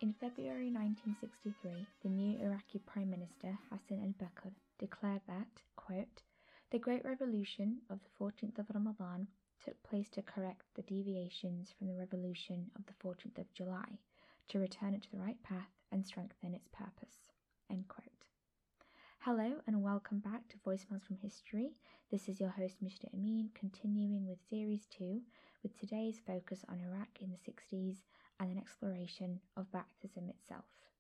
In February 1963, the new Iraqi Prime Minister Hassan al-Bakr declared that, quote, "The Great Revolution of the 14th of Ramadan took place to correct the deviations from the revolution of the 14th of July, to return it to the right path and strengthen its purpose." End quote. Hello and welcome back to Voicemails from History. This is your host Mishta Amin, continuing with Series 2, with today's focus on Iraq in the 60s and an exploration of Ba'athism itself.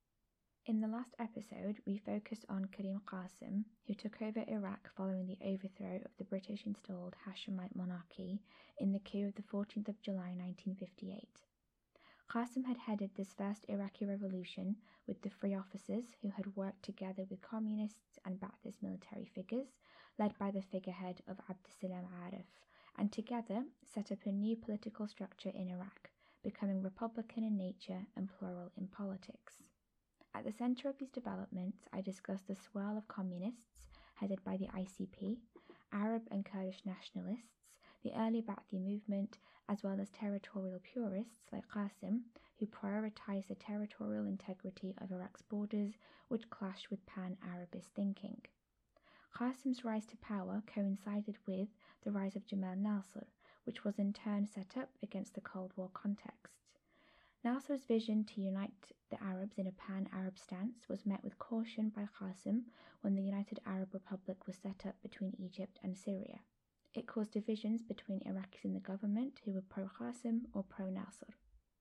In the last episode, we focused on Karim Qasim, who took over Iraq following the overthrow of the British-installed Hashemite monarchy in the coup of the 14th of July 1958. Qasim had headed this first Iraqi revolution with the Free Officers, who had worked together with communists and Ba'athist military figures, led by the figurehead of Abdeslam Arif, and together set up a new political structure in Iraq, becoming republican in nature and plural in politics. At the centre of these developments, I discussed the swirl of communists, headed by the ICP, Arab and Kurdish nationalists, the early Ba'athi movement, as well as territorial purists like Qasim, who prioritised the territorial integrity of Iraq's borders, which clashed with pan-Arabist thinking. Qasim's rise to power coincided with the rise of Jamal Nasser, which was in turn set up against the Cold War context. Nasser's vision to unite the Arabs in a pan-Arab stance was met with caution by Qasim when the United Arab Republic was set up between Egypt and Syria. It caused divisions between Iraqis in the government who were pro-Qasim or pro-Nasser.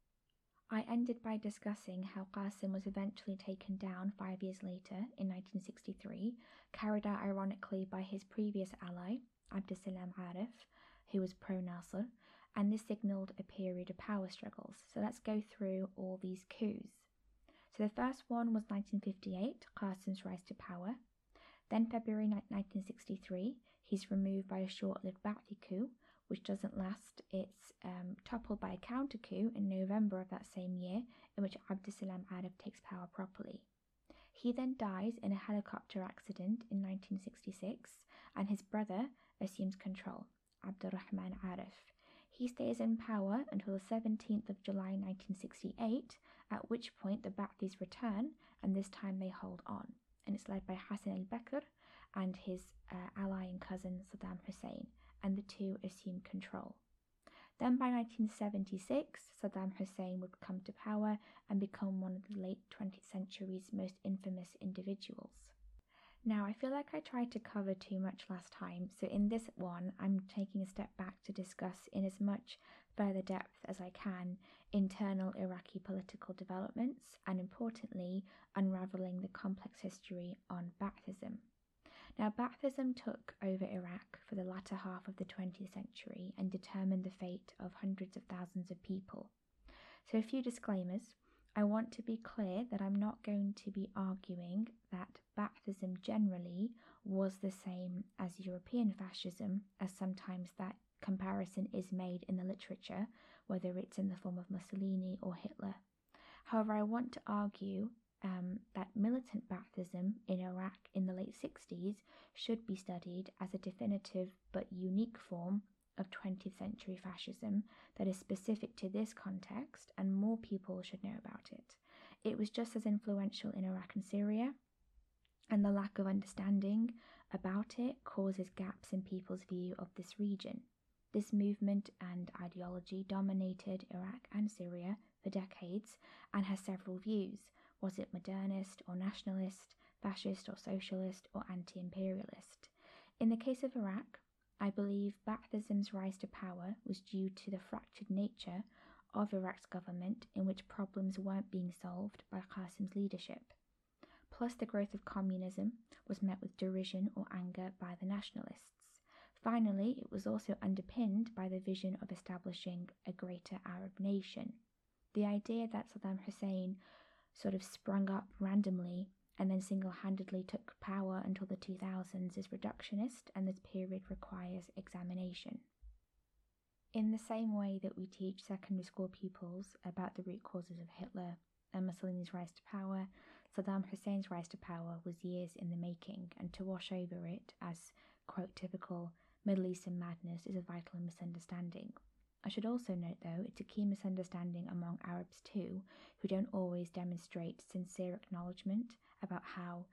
I ended by discussing how Qasim was eventually taken down 5 years later, in 1963, carried out ironically by his previous ally, Abdeslam Arif, who was pro-Nasser, and this signalled a period of power struggles. So let's go through all these coups. So the first one was 1958, Qasim's rise to power. Then February 1963, he's removed by a short-lived Ba'athi coup, which doesn't last. It's toppled by a counter coup in November of that same year, in which Abdeslam Arif takes power properly. He then dies in a helicopter accident in 1966, and his brother assumes control, Abdurrahman Arif. He stays in power until the 17th of July 1968, at which point the Ba'athis return, and this time they hold on. And it's led by Hassan al-Bakr and his ally and cousin Saddam Hussein, and the two assume control. Then by 1976, Saddam Hussein would come to power and become one of the late 20th century's most infamous individuals. Now, I feel like I tried to cover too much last time, so in this one, I'm taking a step back to discuss in as much further depth as I can internal Iraqi political developments and, importantly, unravelling the complex history on Ba'athism. Now, Ba'athism took over Iraq for the latter half of the 20th century and determined the fate of hundreds of thousands of people. So a few disclaimers. I want to be clear that I'm not going to be arguing that Ba'athism generally was the same as European fascism, as sometimes that comparison is made in the literature, whether it's in the form of Mussolini or Hitler. However, I want to argue that militant Ba'athism in Iraq in the late 60s should be studied as a definitive but unique form of 20th century fascism that is specific to this context, and more people should know about it. It was just as influential in Iraq and Syria, and the lack of understanding about it causes gaps in people's view of this region. This movement and ideology dominated Iraq and Syria for decades and has several views. Was it modernist or nationalist, fascist or socialist, or anti-imperialist? In the case of Iraq, I believe Ba'athism's rise to power was due to the fractured nature of Iraq's government, in which problems weren't being solved by Qasim's leadership. Plus, the growth of communism was met with derision or anger by the nationalists. Finally, it was also underpinned by the vision of establishing a greater Arab nation. The idea that Saddam Hussein sort of sprung up randomly and then single-handedly took power until the 2000s is reductionist, and this period requires examination. In the same way that we teach secondary school pupils about the root causes of Hitler and Mussolini's rise to power, Saddam Hussein's rise to power was years in the making, and to wash over it as, quote, typical Middle Eastern madness is a vital misunderstanding. I should also note, though, it's a key misunderstanding among Arabs too, who don't always demonstrate sincere acknowledgement about how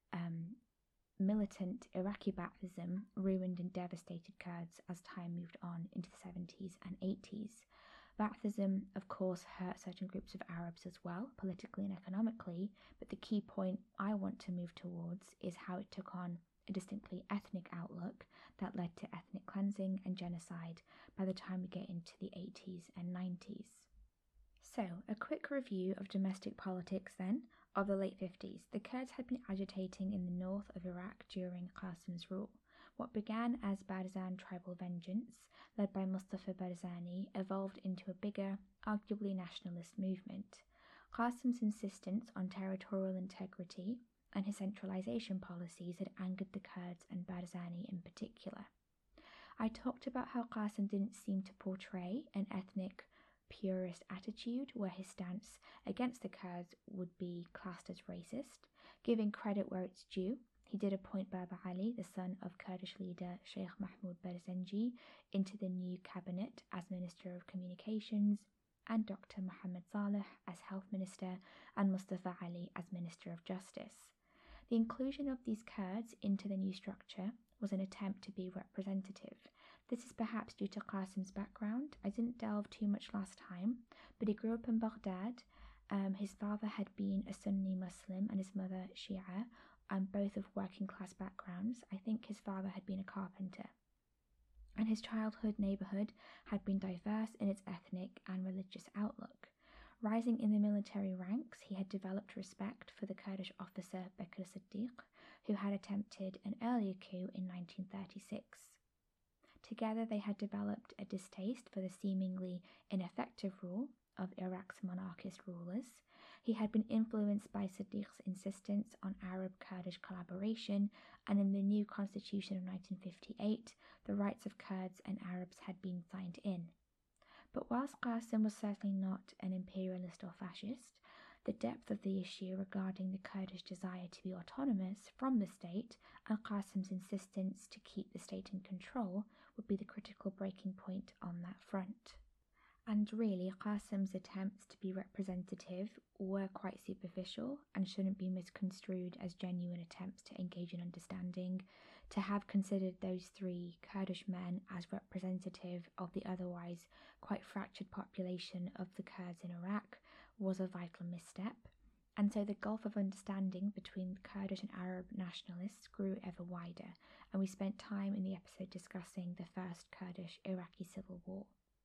militant Iraqi Ba'athism ruined and devastated Kurds as time moved on into the 70s and 80s. Ba'athism, of course, hurt certain groups of Arabs as well, politically and economically, but the key point I want to move towards is how it took on a distinctly ethnic outlook that led to ethnic cleansing and genocide by the time we get into the 80s and 90s. So, a quick review of domestic politics then. Of the late 50s, the Kurds had been agitating in the north of Iraq during Qasim's rule. What began as Barzan tribal vengeance, led by Mustafa Barzani, evolved into a bigger, arguably nationalist movement. Qasim's insistence on territorial integrity and his centralization policies had angered the Kurds and Barzani in particular. I talked about how Qasim didn't seem to portray an ethnic purist attitude where his stance against the Kurds would be classed as racist. Giving credit where it's due, he did appoint Baba Ali, the son of Kurdish leader Sheikh Mahmoud Barzanji, into the new cabinet as Minister of Communications, and Dr. Mohammed Saleh as Health Minister and Mustafa Ali as Minister of Justice. The inclusion of these Kurds into the new structure was an attempt to be representative. This is perhaps due to Qasim's background. I didn't delve too much last time, but he grew up in Baghdad. His father had been a Sunni Muslim and his mother Shia, and both of working class backgrounds. I think his father had been a carpenter. And his childhood neighborhood had been diverse in its ethnic and religious outlook. Rising in the military ranks, he had developed respect for the Kurdish officer Bekir Siddiq, who had attempted an earlier coup in 1936. Together they had developed a distaste for the seemingly ineffective rule of Iraq's monarchist rulers. He had been influenced by Siddiq's insistence on Arab-Kurdish collaboration, and in the new constitution of 1958, the rights of Kurds and Arabs had been signed in. But whilst Qasim was certainly not an imperialist or fascist, the depth of the issue regarding the Kurdish desire to be autonomous from the state and Qasim's insistence to keep the state in control would be the critical breaking point on that front. And really, Qasim's attempts to be representative were quite superficial and shouldn't be misconstrued as genuine attempts to engage in understanding. To have considered those three Kurdish men as representative of the otherwise quite fractured population of the Kurds in Iraq was a vital misstep, and so the gulf of understanding between Kurdish and Arab nationalists grew ever wider, and we spent time in the episode discussing the first Kurdish-Iraqi civil war.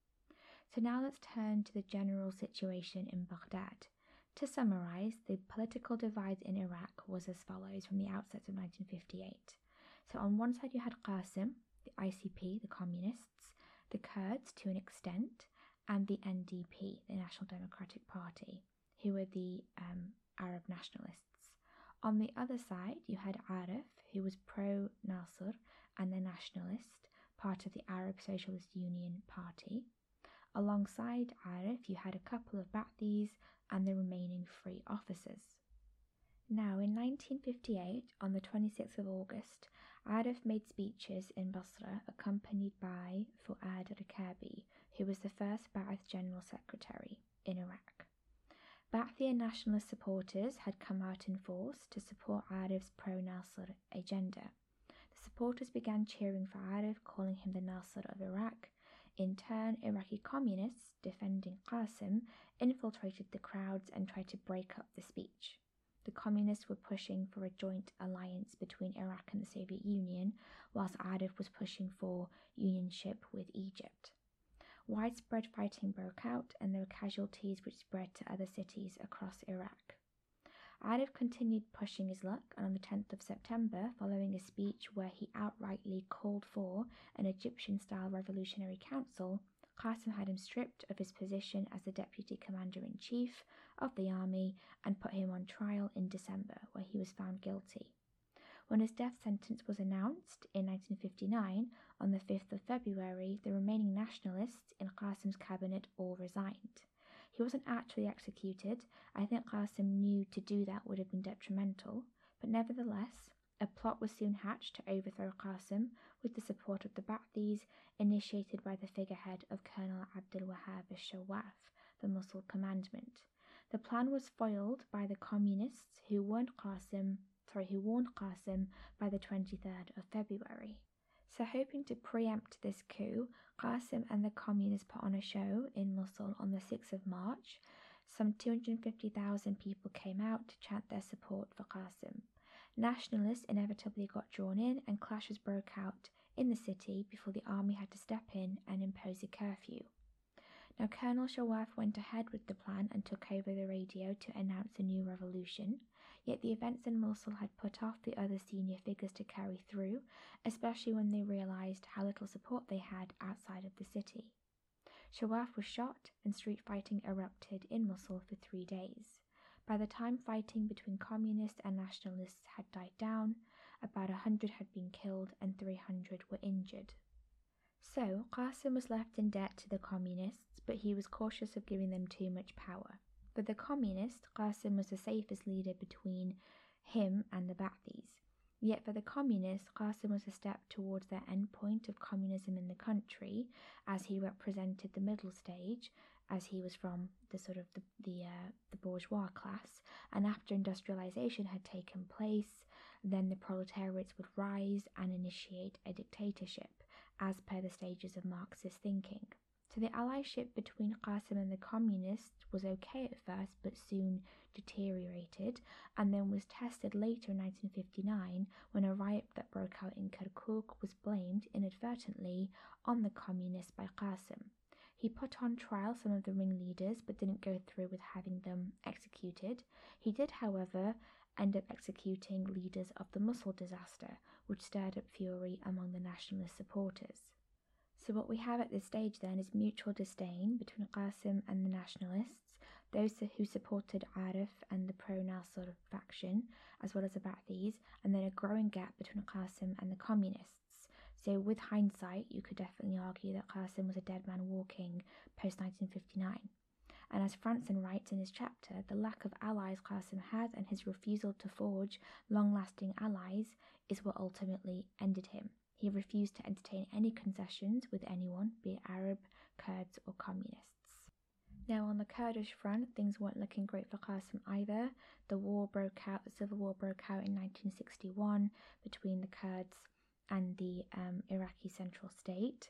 So now let's turn to the general situation in Baghdad. To summarise, the political divide in Iraq was as follows from the outset of 1958. So on one side you had Qasim, the ICP, the communists, the Kurds to an extent, and the NDP, the National Democratic Party, who were the Arab nationalists. On the other side you had Arif, who was pro-Nasser and the nationalist, part of the Arab Socialist Union Party. Alongside Arif you had a couple of Ba'athis and the remaining free officers. Now in 1958, on the 26th of August, Arif made speeches in Basra accompanied by Fuad Rikabi, who was the first Ba'ath General Secretary in Iraq. Ba'athi and nationalist supporters had come out in force to support Arif's pro-Nasser agenda. The supporters began cheering for Arif, calling him the Nasser of Iraq. In turn, Iraqi communists, defending Qasim, infiltrated the crowds and tried to break up the speech. The communists were pushing for a joint alliance between Iraq and the Soviet Union, whilst Arif was pushing for unionship with Egypt. Widespread fighting broke out, and there were casualties which spread to other cities across Iraq. Arif continued pushing his luck, and on the 10th of September, following a speech where he outrightly called for an Egyptian-style revolutionary council, Qasim had him stripped of his position as the Deputy Commander-in-Chief of the army and put him on trial in December, where he was found guilty. When his death sentence was announced in 1959, on the 5th of February, the remaining nationalists in Qasim's cabinet all resigned. He wasn't actually executed. I think Qasim knew to do that would have been detrimental, but nevertheless, A plot was soon hatched to overthrow Qasim with the support of the Ba'athis, initiated by the figurehead of Colonel Abdul Wahab al-Shawaf, the Mosul commandant. The plan was foiled by the communists who warned Qasim by the 23rd of February. So hoping to preempt this coup, Qasim and the communists put on a show in Mosul on the 6th of March. Some 250,000 people came out to chant their support for Qasim. Nationalists inevitably got drawn in and clashes broke out in the city before the army had to step in and impose a curfew. Now, Colonel Shawaf went ahead with the plan and took over the radio to announce a new revolution, yet the events in Mosul had put off the other senior figures to carry through, especially when they realized how little support they had outside of the city. Shawaf was shot and street fighting erupted in Mosul for 3 days. By the time fighting between communists and nationalists had died down, about 100 had been killed and 300 were injured. So, Qasim was left in debt to the communists, but he was cautious of giving them too much power. For the communists, Qasim was the safest leader between him and the Ba'athis. Yet for the communists, Qasim was a step towards their endpoint of communism in the country, as he represented the middle stage, as he was from the bourgeois class, and after industrialization had taken place, then the proletariats would rise and initiate a dictatorship, as per the stages of Marxist thinking. So the allyship between Qasim and the communists was okay at first, but soon deteriorated, and then was tested later in 1959 when a riot that broke out in Kirkuk was blamed inadvertently on the communists by Qasim. He put on trial some of the ringleaders, but didn't go through with having them executed. He did, however, end up executing leaders of the Mosul disaster, which stirred up fury among the nationalist supporters. So what we have at this stage then is mutual disdain between Qasim and the nationalists, those who supported Arif and the pro-Nasser faction, as well as the Ba'athis, and then a growing gap between Qasim and the communists. So with hindsight, you could definitely argue that Qasim was a dead man walking post-1959. And as Franzen writes in his chapter, the lack of allies Qasim had and his refusal to forge long-lasting allies is what ultimately ended him. He refused to entertain any concessions with anyone, be it Arab, Kurds or communists. Now on the Kurdish front, things weren't looking great for Qasim either. The civil war broke out in 1961 between the Kurds and the Iraqi central state.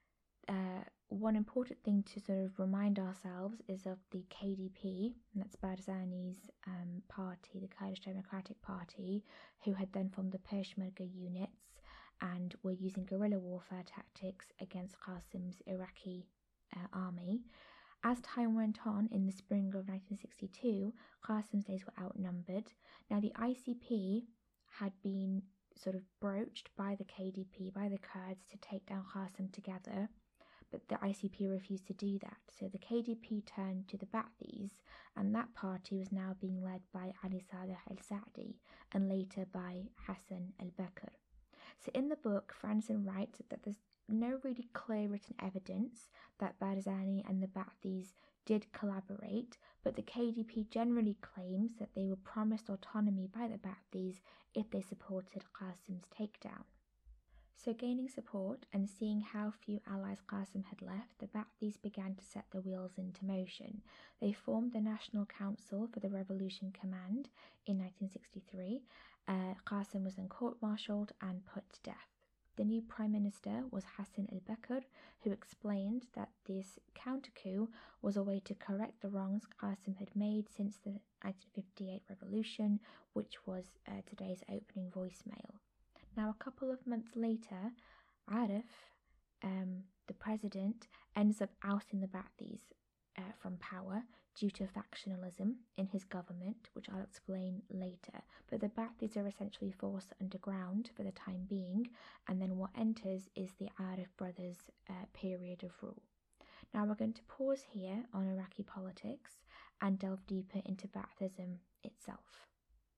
One important thing to sort of remind ourselves is of the KDP, and that's Barzani's party, the Kurdish Democratic Party, who had then formed the Peshmerga units and were using guerrilla warfare tactics against Qasim's Iraqi army. As time went on, in the spring of 1962, Qasim's days were outnumbered. Now the ICP had been sort of broached by the KDP, by the Kurds, to take down Qasim together, but the ICP refused to do that. So the KDP turned to the Ba'athis, and that party was now being led by Ali Saleh al-Sa'di and later by Hassan al-Bakr. So in the book, Franzen writes that there's no really clear written evidence that Barzani and the Ba'athis did collaborate, but the KDP generally claims that they were promised autonomy by the Ba'athis if they supported Qasim's takedown. So gaining support and seeing how few allies Qasim had left, the Ba'athis began to set the wheels into motion. They formed the National Council for the Revolution Command in 1963. Qasim was then court-martialed and put to death. The new Prime Minister was Hassan al-Bakr, who explained that this counter-coup was a way to correct the wrongs Qasim had made since the 1958 revolution, which was today's opening voicemail. Now, a couple of months later, Arif, the president, ends up ousting the Ba'athis from power due to factionalism in his government, which I'll explain later. But the Ba'athis are essentially forced underground for the time being, and then what enters is the Arif brothers' period of rule. Now we're going to pause here on Iraqi politics and delve deeper into Ba'athism itself.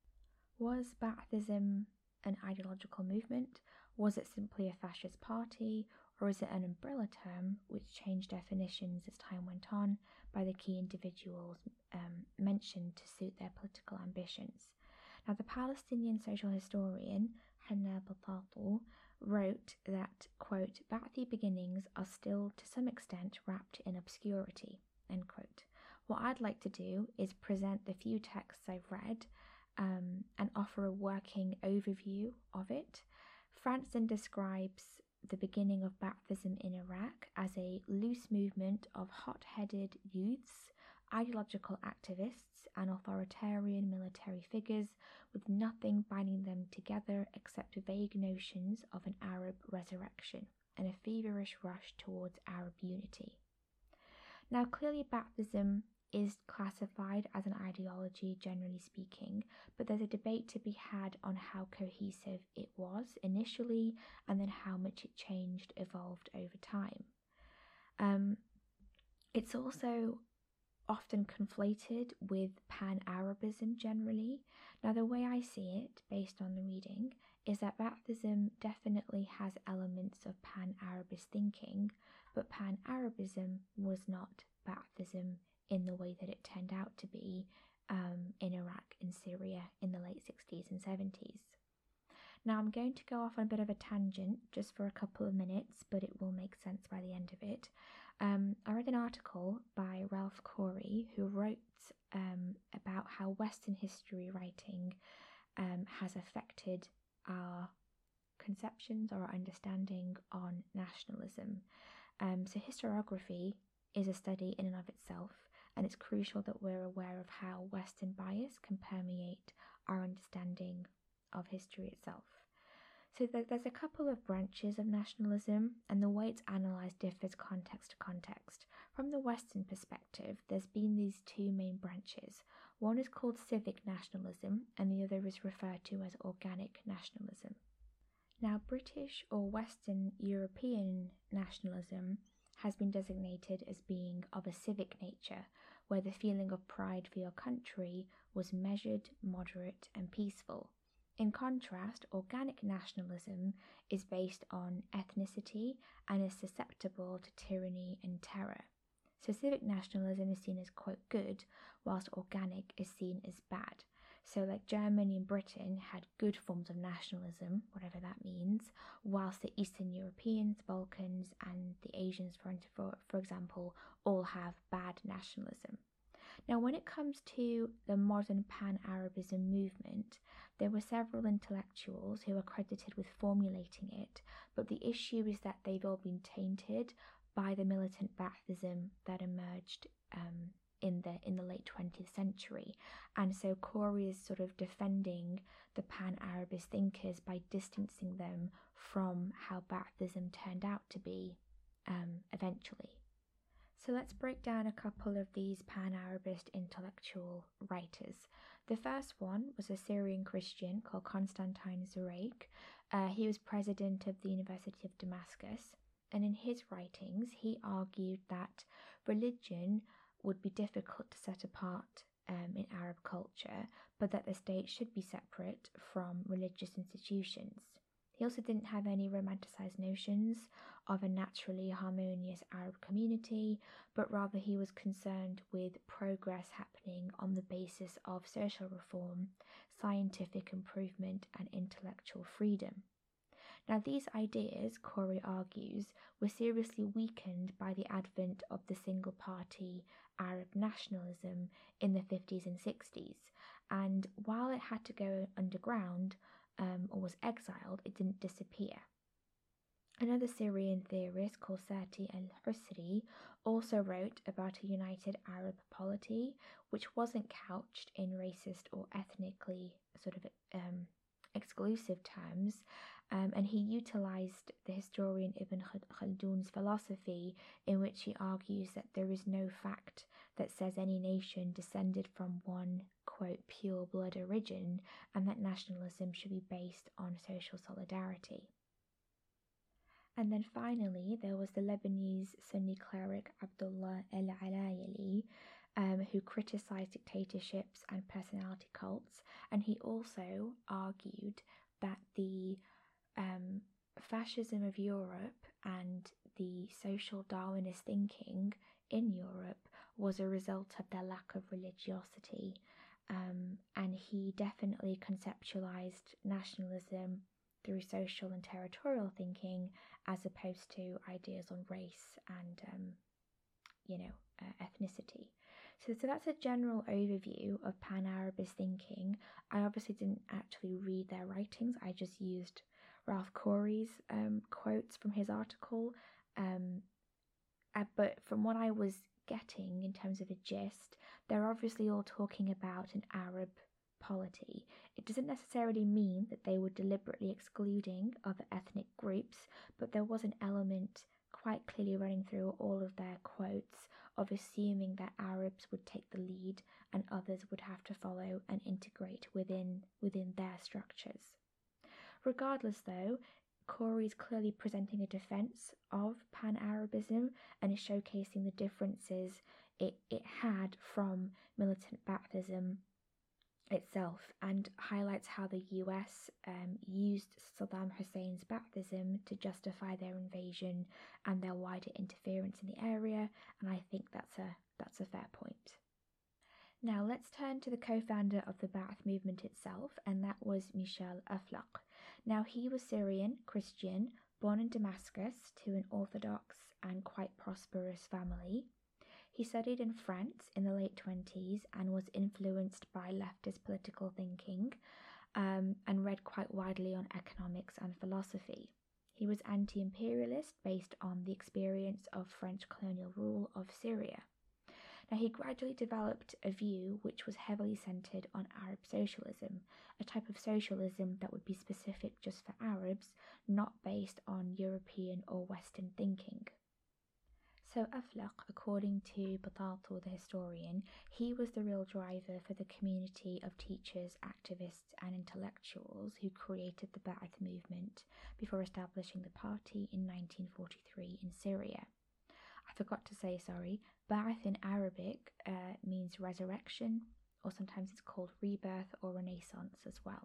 Was Ba'athism an ideological movement? Was it simply a fascist party? Or is it an umbrella term which changed definitions as time went on by the key individuals mentioned to suit their political ambitions? Now, the Palestinian social historian Hanna Batatu wrote that, quote, Ba'athi beginnings are still to some extent wrapped in obscurity, end quote. What I'd like to do is present the few texts I've read and offer a working overview of it. Franzen describes the beginning of Ba'athism in Iraq as a loose movement of hot-headed youths, ideological activists, and authoritarian military figures with nothing binding them together except vague notions of an Arab resurrection and a feverish rush towards Arab unity. Now, clearly Ba'athism is classified as an ideology, generally speaking, but there's a debate to be had on how cohesive it was initially and then how much it changed, evolved over time. It's also often conflated with Pan-Arabism generally. Now, the way I see it, based on the reading, is that Ba'athism definitely has elements of Pan-Arabist thinking, but Pan-Arabism was not Ba'athism in the way that it turned out to be in Iraq and Syria in the late 60s and 70s. Now, I'm going to go off on a bit of a tangent just for a couple of minutes, but it will make sense by the end of it. I read an article by Ralph Corey who wrote about how Western history writing has affected our conceptions or our understanding on nationalism. So historiography is a study in and of itself, and it's crucial that we're aware of how Western bias can permeate our understanding of history itself. So there's a couple of branches of nationalism, and the way it's analysed differs context to context. From the Western perspective, there's been these two main branches. One is called civic nationalism, and the other is referred to as organic nationalism. Now, British or Western European nationalism has been designated as being of a civic nature, where the feeling of pride for your country was measured, moderate, and peaceful. In contrast, organic nationalism is based on ethnicity and is susceptible to tyranny and terror. So civic nationalism is seen as, quote, good, whilst organic is seen as bad. So like Germany and Britain had good forms of nationalism, whatever that means, whilst the Eastern Europeans, Balkans, and the Asians, for example, all have bad nationalism. Now, when it comes to the modern Pan-Arabism movement, there were several intellectuals who are credited with formulating it, but the issue is that they've all been tainted by the militant Ba'athism that emerged in the late 20th century. And so Corey is sort of defending the Pan-Arabist thinkers by distancing them from how Ba'athism turned out to be eventually. So let's break down a couple of these Pan-Arabist intellectual writers. The first one was a Syrian Christian called Constantine Zurayk. He was president of the University of Damascus, and in his writings he argued that religion would be difficult to set apart in Arab culture, but that the state should be separate from religious institutions. He also didn't have any romanticized notions of a naturally harmonious Arab community, but rather he was concerned with progress happening on the basis of social reform, scientific improvement, and intellectual freedom. Now, these ideas, Corey argues, were seriously weakened by the advent of the single-party Arab nationalism in the 50s and 60s, and while it had to go underground, or was exiled, it didn't disappear. Another Syrian theorist called Sati al-Husri also wrote about a united Arab polity which wasn't couched in racist or ethnically sort of exclusive terms, and he utilized the historian Ibn Khaldun's philosophy, in which he argues that there is no fact that says any nation descended from one, quote, pure blood origin, and that nationalism should be based on social solidarity. And then finally, there was the Lebanese Sunni cleric Abdullah al-Alayali, who criticized dictatorships and personality cults, and he also argued that the fascism of Europe and the social Darwinist thinking in Europe was a result of their lack of religiosity, and he definitely conceptualized nationalism through social and territorial thinking as opposed to ideas on race and ethnicity. So that's a general overview of Pan-Arabist thinking. I obviously didn't actually read their writings. I just used Ralph Corey's quotes from his article. But from what I was getting in terms of a gist, they're obviously all talking about an Arab polity. It doesn't necessarily mean that they were deliberately excluding other ethnic groups, but there was an element quite clearly running through all of their quotes of assuming that Arabs would take the lead and others would have to follow and integrate within their structures. Regardless, though, Corey's clearly presenting a defense of Pan-Arabism and is showcasing the differences it had from militant Baathism itself, and highlights how the US used Saddam Hussein's Baathism to justify their invasion and their wider interference in the area, and I think that's a fair point. Now let's turn to the co-founder of the Ba'ath movement itself, and that was Michel Aflaq. Now he was Syrian, Christian, born in Damascus to an Orthodox and quite prosperous family. He studied in France in the late 20s and was influenced by leftist political thinking, and read quite widely on economics and philosophy. He was anti-imperialist based on the experience of French colonial rule of Syria. Now, he gradually developed a view which was heavily centered on Arab socialism, a type of socialism that would be specific just for Arabs, not based on European or Western thinking. So Aflaq, according to Batalto the historian, he was the real driver for the community of teachers, activists and intellectuals who created the Ba'ath movement before establishing the party in 1943 in Syria. I forgot to say, Ba'ath in Arabic means resurrection, or sometimes it's called rebirth or renaissance as well.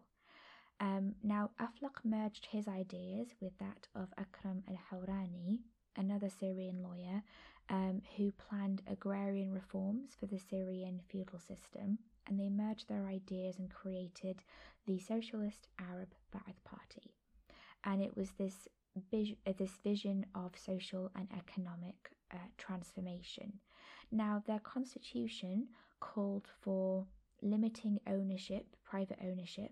Now, Aflaq merged his ideas with that of Akram al-Hawrani, another Syrian lawyer, who planned agrarian reforms for the Syrian feudal system, and they merged their ideas and created the Socialist Arab Ba'ath Party. And it was this vision of social and economic transformation. Now, their constitution called for limiting ownership, private ownership,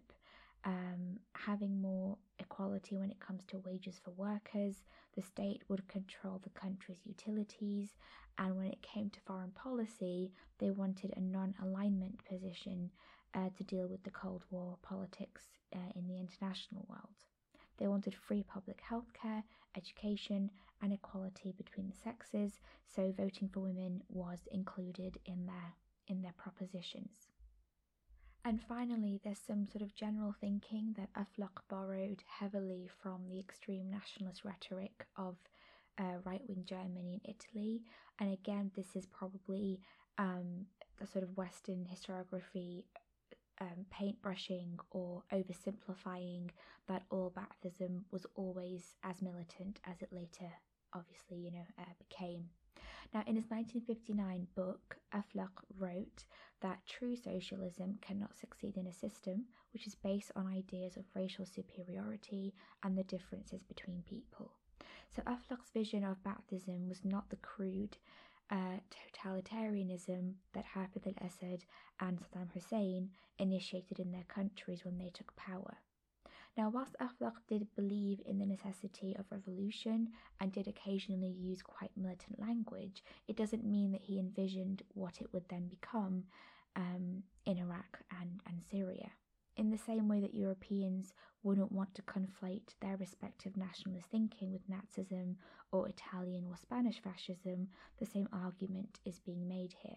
having more equality when it comes to wages for workers. The state would control the country's utilities, and when it came to foreign policy, they wanted a non-alignment position to deal with the Cold War politics in the international world. They wanted free public healthcare, education, and equality between the sexes, so voting for women was included in their propositions. And finally, there's some sort of general thinking that Aflaq borrowed heavily from the extreme nationalist rhetoric of right-wing Germany and Italy. And again, this is probably the sort of Western historiography paintbrushing or oversimplifying that all Baathism was always as militant as it later obviously became. Now, in his 1959 book, Aflaq wrote that true socialism cannot succeed in a system which is based on ideas of racial superiority and the differences between people. So Aflaq's vision of Baathism was not the crude totalitarianism that Hafez al-Assad and Saddam Hussein initiated in their countries when they took power. Now, whilst Aflaq did believe in the necessity of revolution and did occasionally use quite militant language, it doesn't mean that he envisioned what it would then become in Iraq and Syria. In the same way that Europeans wouldn't want to conflate their respective nationalist thinking with Nazism or Italian or Spanish fascism, the same argument is being made here.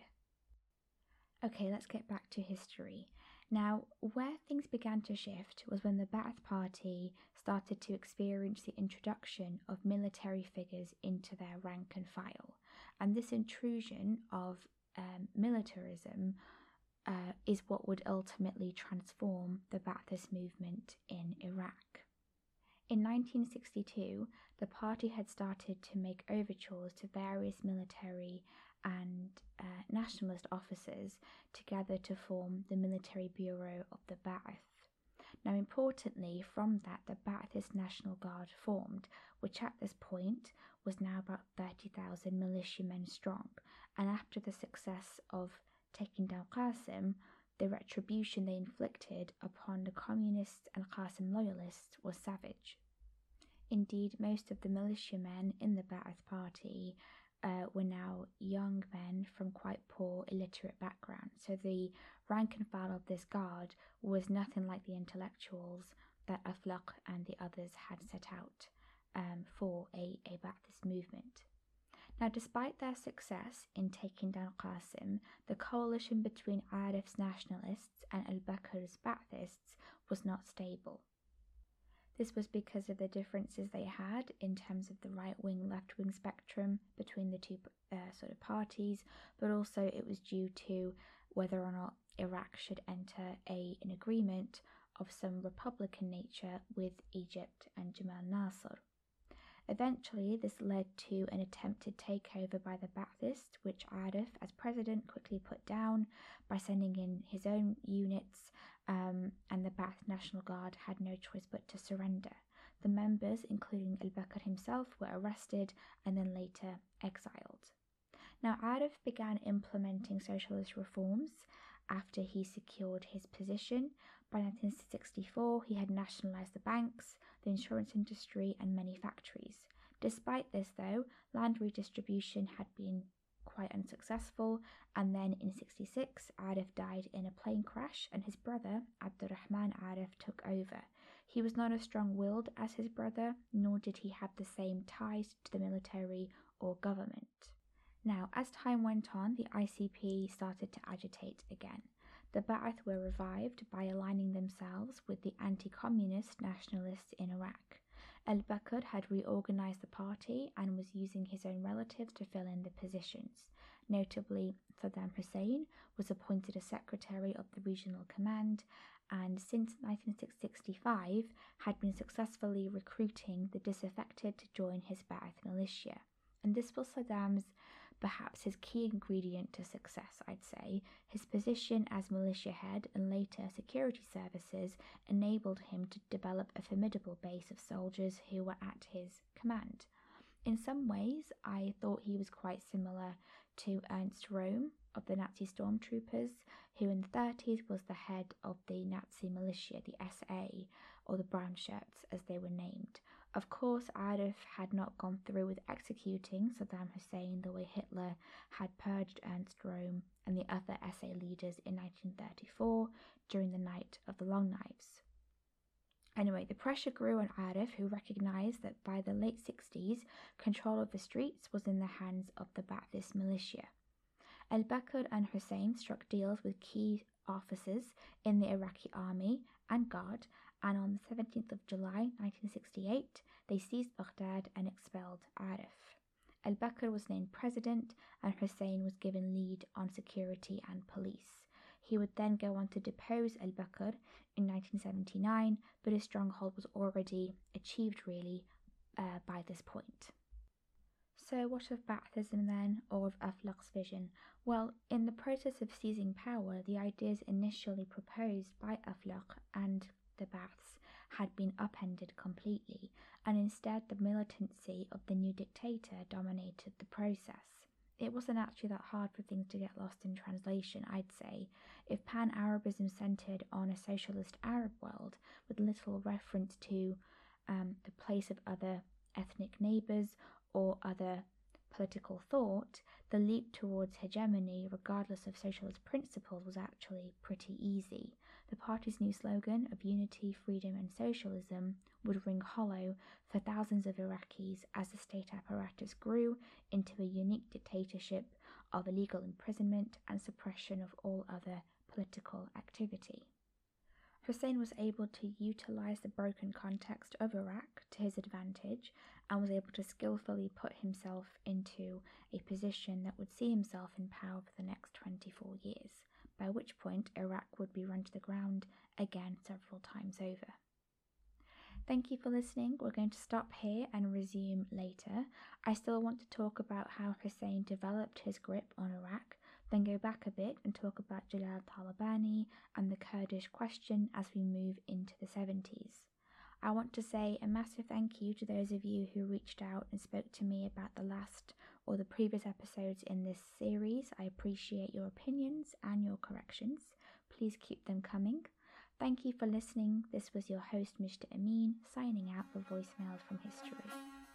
Okay, let's get back to history. Now, where things began to shift was when the Ba'ath Party started to experience the introduction of military figures into their rank and file. And this intrusion of militarism is what would ultimately transform the Ba'athist movement in Iraq. In 1962, the party had started to make overtures to various military and nationalist officers together to form the Military Bureau of the Ba'ath. Now, importantly, from that, the Ba'athist National Guard formed, which at this point was now about 30,000 militiamen strong, and after the success of taking down Qasim, the retribution they inflicted upon the communists and Qasim loyalists was savage. Indeed, most of the militiamen in the Ba'ath Party were now young men from quite poor illiterate backgrounds, so the rank and file of this guard was nothing like the intellectuals that Aflaq and the others had set out for a Ba'athist movement. Now, despite their success in taking down Qasim, the coalition between Arif's nationalists and al-Bakr's Ba'athists was not stable. This was because of the differences they had in terms of the right-wing, left-wing spectrum between the two sort of parties, but also it was due to whether or not Iraq should enter an agreement of some republican nature with Egypt and Jamal Nasser. Eventually, this led to an attempted takeover by the Ba'athists, which Arif, as president, quickly put down by sending in his own units, and the Ba'ath National Guard had no choice but to surrender. The members, including al-Bakr himself, were arrested and then later exiled. Now, Arif began implementing socialist reforms after he secured his position. By 1964, he had nationalized the banks, the insurance industry, and many factories. Despite this, though, land redistribution had been quite unsuccessful, and then in 1966, Arif died in a plane crash, and his brother, Abdurrahman Arif, took over. He was not as strong-willed as his brother, nor did he have the same ties to the military or government. Now, as time went on, the ICP started to agitate again. The Ba'ath were revived by aligning themselves with the anti-communist nationalists in Iraq. Al-Bakr had reorganized the party and was using his own relatives to fill in the positions. Notably, Saddam Hussein was appointed as secretary of the regional command, and since 1965 had been successfully recruiting the disaffected to join his Ba'ath militia. And this was Saddam's perhaps his key ingredient to success, I'd say. His position as militia head and later security services enabled him to develop a formidable base of soldiers who were at his command. In some ways, I thought he was quite similar to Ernst Röhm of the Nazi stormtroopers, who in the 30s was the head of the Nazi militia, the SA, or the brown shirts as they were named. Of course, Arif had not gone through with executing Saddam Hussein the way Hitler had purged Ernst Röhm and the other SA leaders in 1934 during the Night of the Long Knives. Anyway, the pressure grew on Arif, who recognized that by the late 60s, control of the streets was in the hands of the Ba'athist militia. Al-Bakr and Hussein struck deals with key officers in the Iraqi army and guard, and on the 17th of July 1968, they seized Baghdad and expelled Arif. Al-Bakr was named president, and Hussein was given lead on security and police. He would then go on to depose Al-Bakr in 1979, but his stronghold was already achieved really by this point. So what of Ba'athism then, or of Aflaq's vision? Well, in the process of seizing power, the ideas initially proposed by Aflaq and the Ba'aths had been upended completely, and instead the militancy of the new dictator dominated the process. It wasn't actually that hard for things to get lost in translation, I'd say. If Pan-Arabism centered on a socialist Arab world with little reference to the place of other ethnic neighbors or other political thought, the leap towards hegemony, regardless of socialist principles, was actually pretty easy. The party's new slogan of unity, freedom, and socialism would ring hollow for thousands of Iraqis as the state apparatus grew into a unique dictatorship of illegal imprisonment and suppression of all other political activity. Hussein was able to utilize the broken context of Iraq to his advantage and was able to skillfully put himself into a position that would see himself in power for the next 24 years, by which point Iraq would be run to the ground again several times over. Thank you for listening. We're going to stop here and resume later. I still want to talk about how Hussein developed his grip on Iraq, then go back a bit and talk about Jalal Talabani and the Kurdish question as we move into the 70s. I want to say a massive thank you to those of you who reached out and spoke to me about the last or the previous episodes in this series. I appreciate your opinions and your corrections. Please keep them coming. Thank you for listening. This was your host, Mr. Amin, signing out for Voicemails from History.